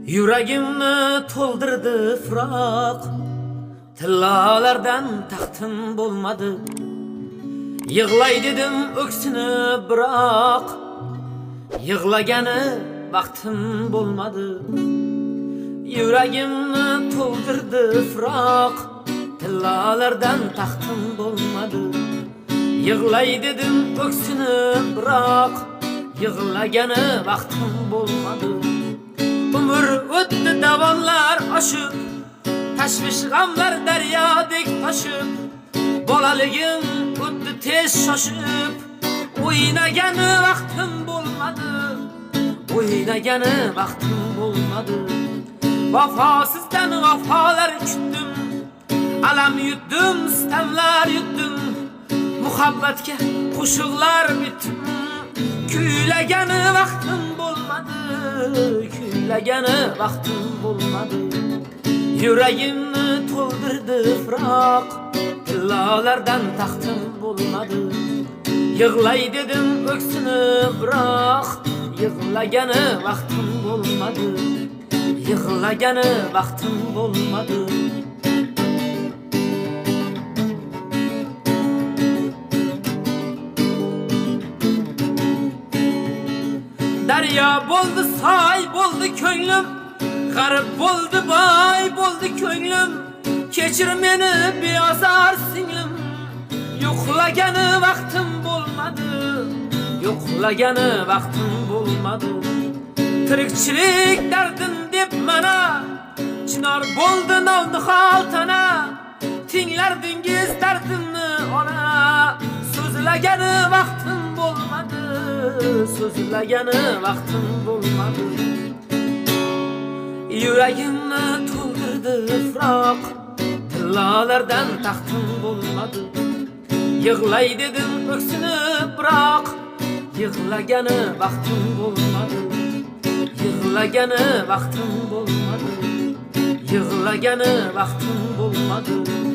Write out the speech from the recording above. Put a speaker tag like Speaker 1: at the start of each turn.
Speaker 1: Yüreğimni toldurdu fırak, tillalardan taxtım bolmadı. Yığlay dedim öksünü bırak, yığlaganı vaktim bolmadı. Yüreğimni toldurdu fırak, tillalardan taxtım bolmadı. Yığlay dedim öksünü bırak, yığlaganı vaktim bolmadı. Ömür öttü davanlar aşıp, taşmış gamlar deryadek taşıp, bolaligim öttü tez şaşıp, oynaganı vaktim bolmadı, oynaganı vaktim bolmadı. Vafasızdan vafalar küttüm, alam yuttum, sistemler yuttum, muhabbetke kuşuklar bittim. Küyleganı vaktim bolmadı, küyleganı vaktim bolmadı. Yüreğimni toldurdu fırak, tillalardan taxtım bolmadı. Yığlay dedim öksünü bırak, yığlaganı vaktim bolmadı, yığlaganı vaktim bolmadı. Derya boldu say boldu köylüm, garip boldu bay boldu köylüm. Keçir meni beyazar singlim, yoklaganı vaktim bolmadı, yoklaganı vaktim bolmadı. Tirikçilik derdin dep mana, çınar boldu navdı haltana. Tinglerdingiz derdimni ona, sözlaganı vaktim bolmadı, sözlaganı vaktim bolmadı. Yüreğimni toldurdu fırak, tillalardan taxtım bolmadı. Yığlay dedim öksünü bırak, yığlaganı vaktim bolmadı, yığlaganı vaktim bolmadı, yığlaganı vaktim bolmadı.